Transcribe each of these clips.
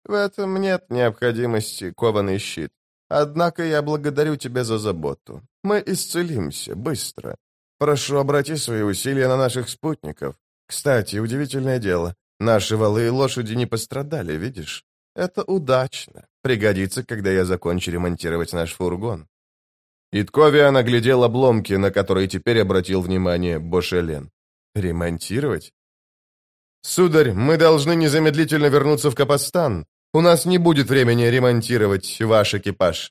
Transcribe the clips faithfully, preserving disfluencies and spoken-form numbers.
В этом нет необходимости, кованый щит. Однако я благодарю тебя за заботу. Мы исцелимся быстро. Прошу, обрати свои усилия на наших спутников. Кстати, удивительное дело. Наши валы и лошади не пострадали, видишь? Это удачно. Пригодится, когда я закончу ремонтировать наш фургон. Итковиан оглядел обломки, на которые теперь обратил внимание Бошелен. Ремонтировать? Сударь, мы должны незамедлительно вернуться в Капостан. У нас не будет времени ремонтировать ваш экипаж.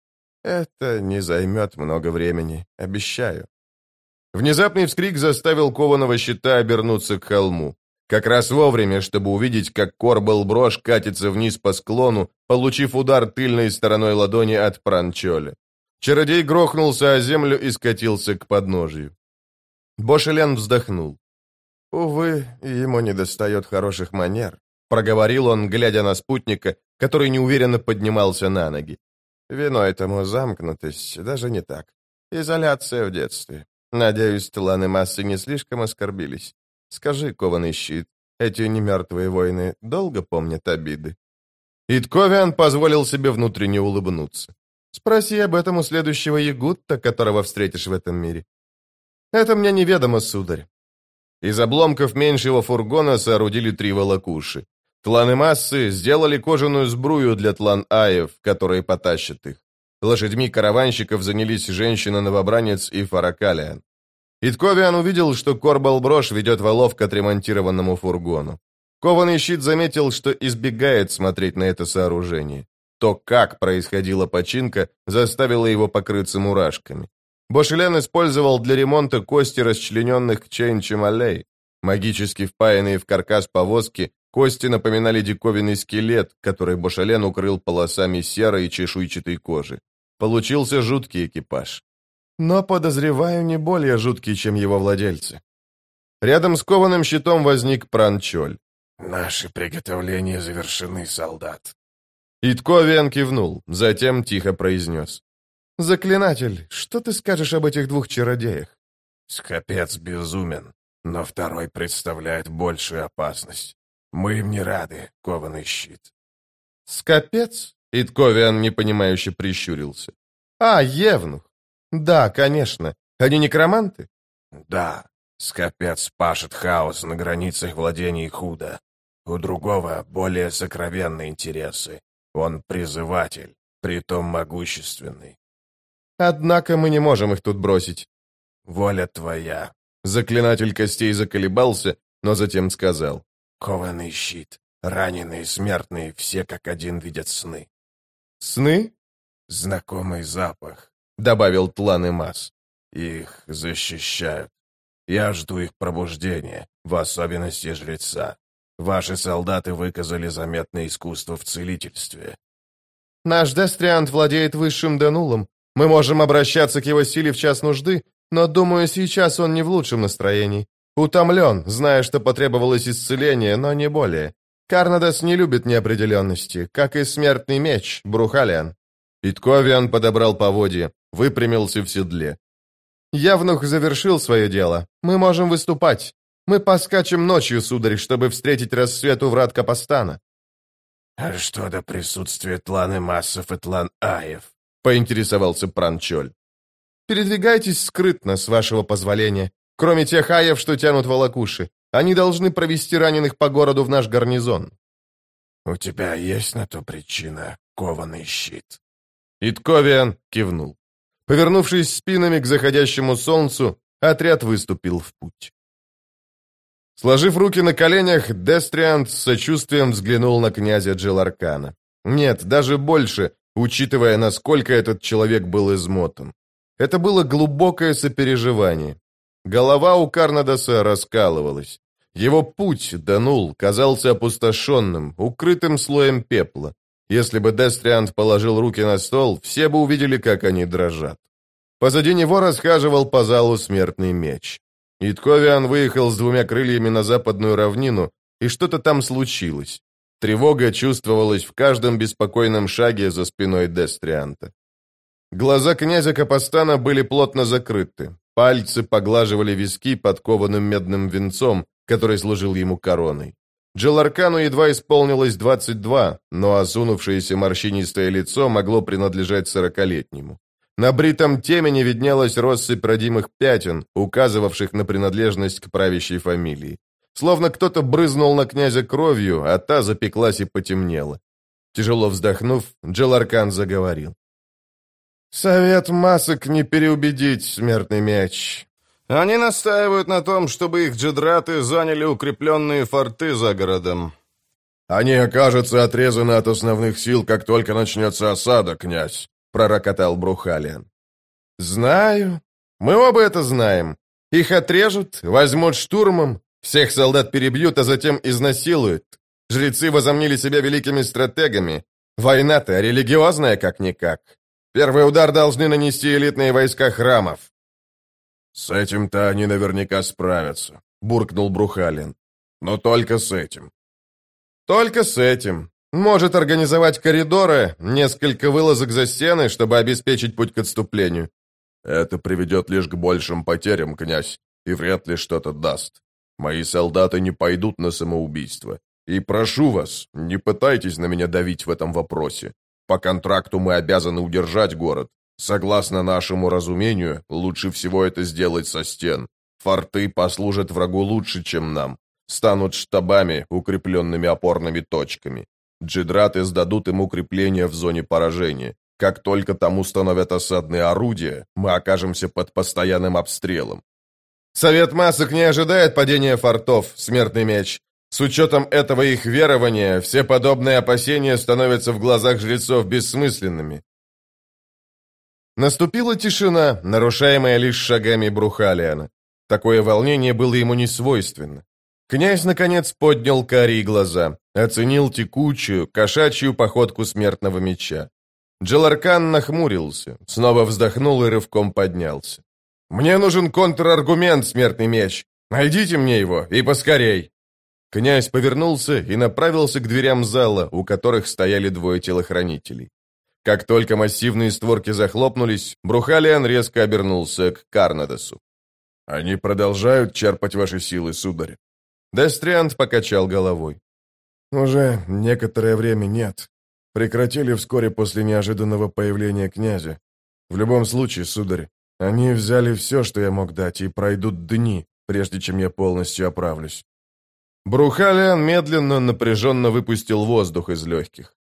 Это не займет много времени, обещаю. Внезапный вскрик заставил кованого щита обернуться к холму. Как раз вовремя, чтобы увидеть, как Корбл-Брош катится вниз по склону, получив удар тыльной стороной ладони от Пранчоля. Чародей грохнулся о землю и скатился к подножию. Бошелен вздохнул. «Увы, ему недостает хороших манер», — проговорил он, глядя на спутника, который неуверенно поднимался на ноги. «Виной этому замкнутость, даже не так. Изоляция в детстве. Надеюсь, тланы массы не слишком оскорбились. Скажи, кованый щит, эти немертвые воины долго помнят обиды?» Итковиан позволил себе внутренне улыбнуться. «Спроси об этом у следующего ягутта, которого встретишь в этом мире». «Это мне неведомо, сударь». Из обломков меньшего фургона соорудили три волокуши. Тланы массы сделали кожаную сбрую для тлан-аев, которые потащат их. Лошадьми караванщиков занялись женщина-новобранец и Фаракалиан. Итковиан увидел, что Корбл-Брош ведет валов к отремонтированному фургону. Кованый щит заметил, что избегает смотреть на это сооружение. То, как происходила починка, заставило его покрыться мурашками. Бошелен использовал для ремонта кости расчлененных чейн-чемалей. Магически впаянные в каркас повозки, кости напоминали диковинный скелет, который Бошелен укрыл полосами серой чешуйчатой кожи. Получился жуткий экипаж. Но, подозреваю, не более жуткий, чем его владельцы. Рядом с кованым щитом возник Пранчоль. «Наши приготовления завершены, солдат». Итковиан кивнул, затем тихо произнес. «Заклинатель, что ты скажешь об этих двух чародеях?» «Скопец безумен, но второй представляет большую опасность. Мы им не рады, кованый щит». «Скопец?» — Итковиан непонимающе прищурился. «А, Евнух. Да, конечно. Они некроманты?» «Да, скопец пашет хаос на границах владений Худа. У другого более сокровенные интересы. Он призыватель, притом могущественный». «Однако мы не можем их тут бросить». «Воля твоя». Заклинатель костей заколебался, но затем сказал. «Кованый щит, раненые смертные, все как один видят сны». «Сны?» «Знакомый запах», — добавил Тлан и Мас. «Их защищают. Я жду их пробуждения, в особенности жреца. Ваши солдаты выказали заметное искусство в целительстве». «Наш Дестриант владеет высшим Денулом. Мы можем обращаться к его силе в час нужды, но, думаю, сейчас он не в лучшем настроении. Утомлен, зная, что потребовалось исцеление, но не более. Карнадас не любит неопределенности, как и смертный меч, Брухалиан». Итковиан подобрал поводья, выпрямился в седле. «Явнух завершил свое дело. Мы можем выступать. Мы поскачем ночью, сударь, чтобы встретить рассвет у врат Капостана». «А что до присутствия тланы массов и тлан-аев?» — поинтересовался Пранчоль. «Передвигайтесь скрытно, с вашего позволения. Кроме тех аев, что тянут волокуши. Они должны провести раненых по городу в наш гарнизон». «У тебя есть на то причина, кованый щит?» Итковиан кивнул. Повернувшись спинами к заходящему солнцу, отряд выступил в путь. Сложив руки на коленях, Дестриант с сочувствием взглянул на князя Джиларкана. Нет, даже больше, учитывая, насколько этот человек был измотан. Это было глубокое сопереживание. Голова у Карнадаса раскалывалась. Его путь, Данул, казался опустошенным, укрытым слоем пепла. Если бы Дестриант положил руки на стол, все бы увидели, как они дрожат. Позади него расхаживал по залу смертный меч. Итковиан выехал с двумя крыльями на западную равнину, и что-то там случилось. Тревога чувствовалась в каждом беспокойном шаге за спиной Дестрианта. Глаза князя Капостана были плотно закрыты, пальцы поглаживали виски подкованным медным венцом, который служил ему короной. Джеларкану едва исполнилось двадцать два, но осунувшееся морщинистое лицо могло принадлежать сорокалетнему. На бритом темени виднелась россыпь родимых пятен, указывавших на принадлежность к правящей фамилии. Словно кто-то брызнул на князя кровью, а та запеклась и потемнела. Тяжело вздохнув, Джеларкан заговорил. «Совет масок не переубедить, смертный меч. Они настаивают на том, чтобы их джедраты заняли укрепленные форты за городом». «Они окажутся отрезаны от основных сил, как только начнется осада, князь», — пророкотал Брухалиан. «Знаю. Мы оба это знаем. Их отрежут, возьмут штурмом, всех солдат перебьют, а затем изнасилуют. Жрецы возомнили себя великими стратегами. Война-то религиозная как-никак. Первый удар должны нанести элитные войска храмов». «С этим-то они наверняка справятся», — буркнул Брухалиан. «Но только с этим». «Только с этим. Может организовать коридоры, несколько вылазок за стены, чтобы обеспечить путь к отступлению». «Это приведет лишь к большим потерям, князь, и вряд ли что-то даст. Мои солдаты не пойдут на самоубийство. И прошу вас, не пытайтесь на меня давить в этом вопросе. По контракту мы обязаны удержать город. Согласно нашему разумению, лучше всего это сделать со стен. Форты послужат врагу лучше, чем нам. Станут штабами, укрепленными опорными точками. Джедраты сдадут им укрепления в зоне поражения. Как только там установят осадные орудия, мы окажемся под постоянным обстрелом». «Совет масок не ожидает падения фортов, смертный меч. С учетом этого их верования, все подобные опасения становятся в глазах жрецов бессмысленными». Наступила тишина, нарушаемая лишь шагами Брухалиана. Такое волнение было ему не свойственно. Князь, наконец, поднял карие глаза, оценил текучую, кошачью походку смертного меча. Джеларкан нахмурился, снова вздохнул и рывком поднялся. «Мне нужен контраргумент, смертный меч. Найдите мне его, и поскорей!» Князь повернулся и направился к дверям зала, у которых стояли двое телохранителей. Как только массивные створки захлопнулись, Брухалиан резко обернулся к Карнадосу. «Они продолжают черпать ваши силы, сударь?» Дестриант покачал головой. «Уже некоторое время нет. Прекратили вскоре после неожиданного появления князя. В любом случае, сударь, они взяли все, что я мог дать, и пройдут дни, прежде чем я полностью оправлюсь». Брухалиан медленно, напряженно выпустил воздух из легких.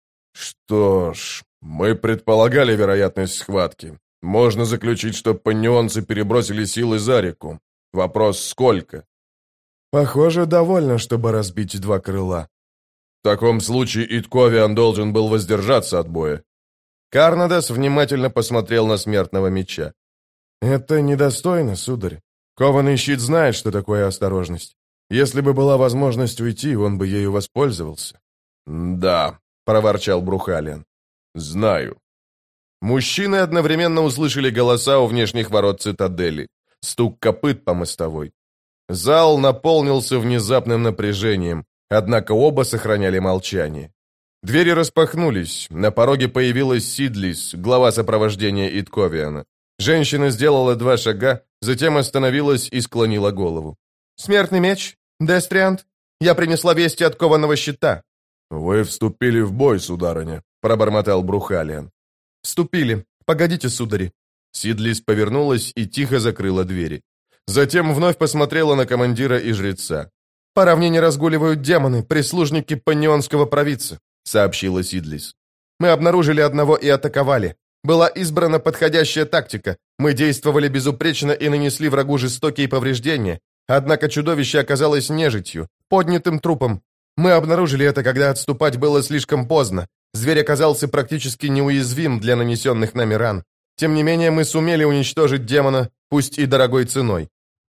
«Что ж, мы предполагали вероятность схватки. Можно заключить, что паннионцы перебросили силы за реку. Вопрос, сколько?» «Похоже, довольно, чтобы разбить два крыла». «В таком случае Итковиан должен был воздержаться от боя». Карнадос внимательно посмотрел на смертного меча. «Это недостойно, сударь. Кованый щит знает, что такое осторожность. Если бы была возможность уйти, он бы ею воспользовался». «Да», — проворчал Брухалиан. «Знаю». Мужчины одновременно услышали голоса у внешних ворот цитадели, стук копыт по мостовой. Зал наполнился внезапным напряжением, однако оба сохраняли молчание. Двери распахнулись, на пороге появилась Сидлис, глава сопровождения Итковиана. Женщина сделала два шага, затем остановилась и склонила голову. «Смертный меч? Дестриант? Я принесла вести от кованого щита». «Вы вступили в бой, сударыня», — пробормотал Брухалиан. «Вступили. Погодите, судари». Сидлис повернулась и тихо закрыла двери. Затем вновь посмотрела на командира и жреца. «По равнине разгуливают демоны, прислужники паннионского провидца», — сообщила Сидлис. «Мы обнаружили одного и атаковали. Была избрана подходящая тактика. Мы действовали безупречно и нанесли врагу жестокие повреждения. Однако чудовище оказалось нежитью, поднятым трупом. Мы обнаружили это, когда отступать было слишком поздно. Зверь оказался практически неуязвим для нанесенных нами ран. Тем не менее, мы сумели уничтожить демона, пусть и дорогой ценой».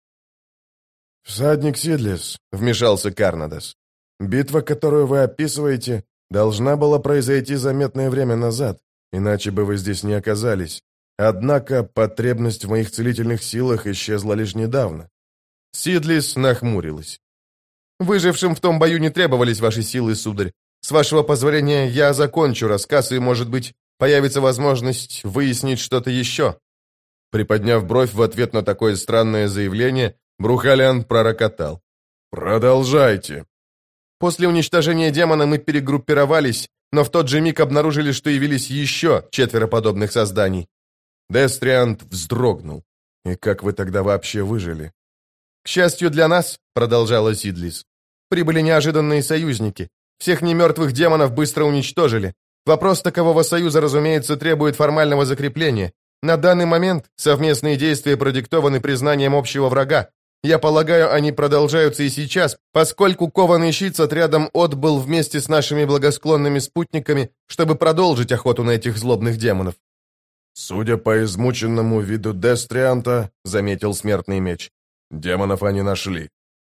«Всадник Сидлис», — вмешался Карнадос. «Битва, которую вы описываете, должна была произойти заметное время назад, иначе бы вы здесь не оказались. Однако потребность в моих целительных силах исчезла лишь недавно». Сидлис нахмурилась. «Выжившим в том бою не требовались ваши силы, сударь. С вашего позволения я закончу рассказ, и, может быть, появится возможность выяснить что-то еще». Приподняв бровь в ответ на такое странное заявление, Брухалиан пророкотал. «Продолжайте». После уничтожения демона мы перегруппировались, но в тот же миг обнаружили, что явились еще четверо подобных созданий». Дестриант вздрогнул. «И как вы тогда вообще выжили?» «К счастью для нас», — продолжала Сидлис, — «прибыли неожиданные союзники. Всех немертвых демонов быстро уничтожили. Вопрос такового союза, разумеется, требует формального закрепления. На данный момент совместные действия продиктованы признанием общего врага. Я полагаю, они продолжаются и сейчас, поскольку кованый щит с отрядом отбыл вместе с нашими благосклонными спутниками, чтобы продолжить охоту на этих злобных демонов». «Судя по измученному виду Дестрианта, — заметил смертный меч, — демонов они нашли».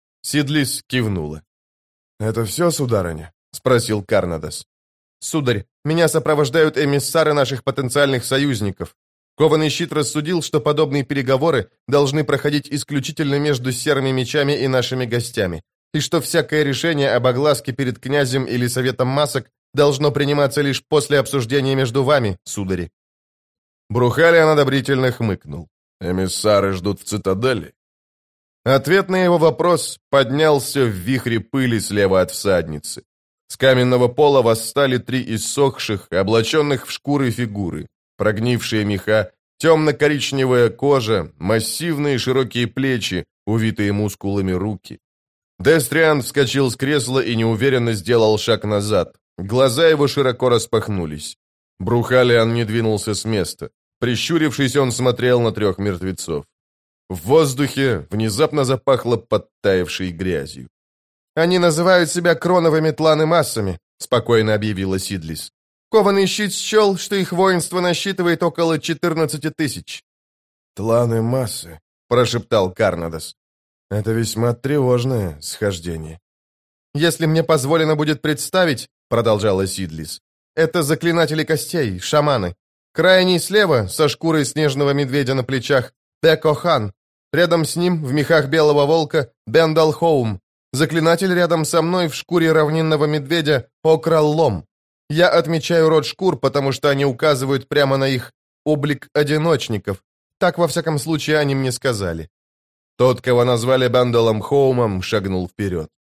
Сидлис кивнула. «Это все, сударыня?» — спросил Карнадос. «Сударь, меня сопровождают эмиссары наших потенциальных союзников. Кованый щит рассудил, что подобные переговоры должны проходить исключительно между серыми мечами и нашими гостями, и что всякое решение об огласке перед князем или советом масок должно приниматься лишь после обсуждения между вами, судари». Брухалиан одобрительно хмыкнул. «Эмиссары ждут в цитадели?» Ответ на его вопрос поднялся в вихре пыли слева от всадницы. С каменного пола восстали три иссохших, облаченных в шкуры фигуры, прогнившие меха, темно-коричневая кожа, массивные широкие плечи, увитые мускулами руки. Дестриан вскочил с кресла и неуверенно сделал шаг назад. Глаза его широко распахнулись. Брухалиан не двинулся с места. Прищурившись, он смотрел на трех мертвецов. В воздухе внезапно запахло подтаявшей грязью. «Они называют себя кроновыми тланы-массами», — спокойно объявила Сидлис. «Кованый щит счел, что их воинство насчитывает около четырнадцати тысяч». «Тланы-массы», — прошептал Карнадос. «Это весьма тревожное схождение». «Если мне позволено будет представить», — продолжала Сидлис, — «это заклинатели костей, шаманы. Крайний слева, со шкурой снежного медведя на плечах, Текохан. Рядом с ним, в мехах белого волка, Бендалхоум. Заклинатель рядом со мной в шкуре равнинного медведя Окраллом. Я отмечаю род шкур, потому что они указывают прямо на их облик одиночников. Так, во всяком случае, они мне сказали». Тот, кого назвали Бендалом Хоумом, шагнул вперед.